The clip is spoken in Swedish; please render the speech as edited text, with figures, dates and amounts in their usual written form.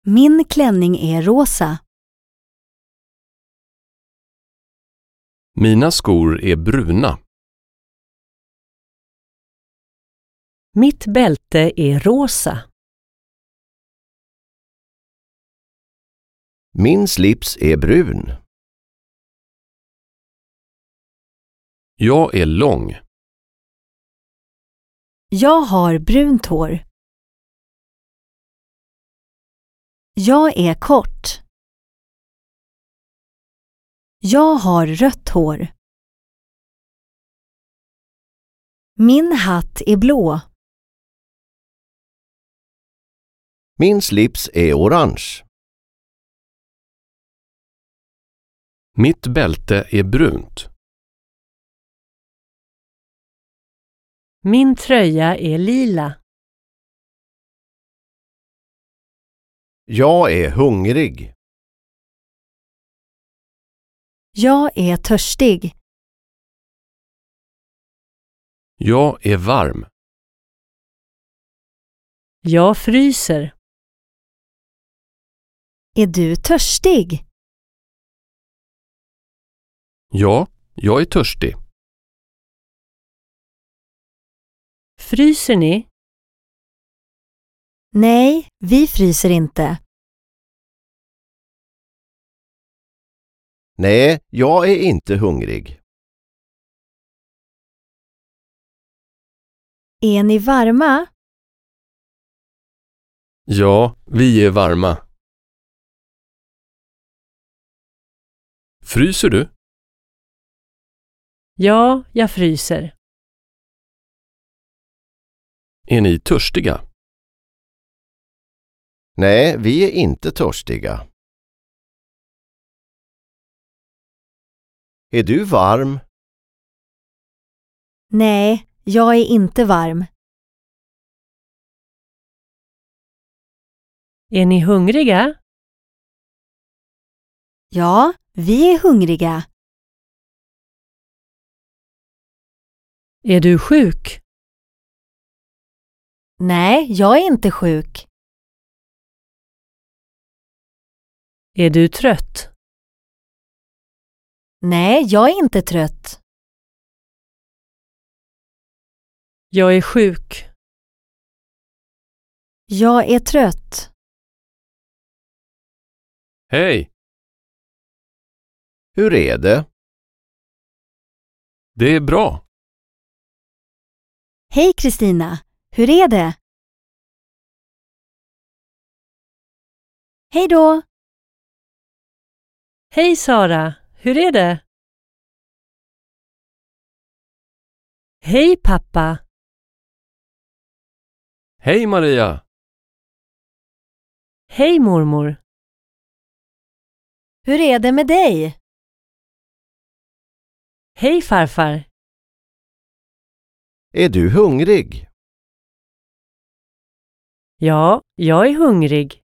Min klänning är rosa. Mina skor är bruna. Mitt bälte är rosa. Min slips är brun. Jag är lång. Jag har brunt hår. Jag är kort. Jag har rött hår. Min hatt är blå. Min slips är orange. Mitt bälte är brunt. Min tröja är lila. Jag är hungrig. Jag är törstig. Jag är varm. Jag fryser. Är du törstig? Ja, jag är törstig. Fryser ni? Nej, vi fryser inte. Nej, jag är inte hungrig. Är ni varma? Ja, vi är varma. Fryser du? Ja, jag fryser. Är ni törstiga? Nej, vi är inte törstiga. Är du varm? Nej, jag är inte varm. Är ni hungriga? Ja, vi är hungriga. Är du sjuk? Nej, jag är inte sjuk. Är du trött? Nej, jag är inte trött. Jag är sjuk. Jag är trött. Hej! Hur är det? Det är bra. Hej Kristina, hur är det? Hej då! Hej Sara, hur är det? Hej pappa. Hej Maria! Hej mormor. Hur är det med dig? Hej farfar. Är du hungrig? Ja, jag är hungrig.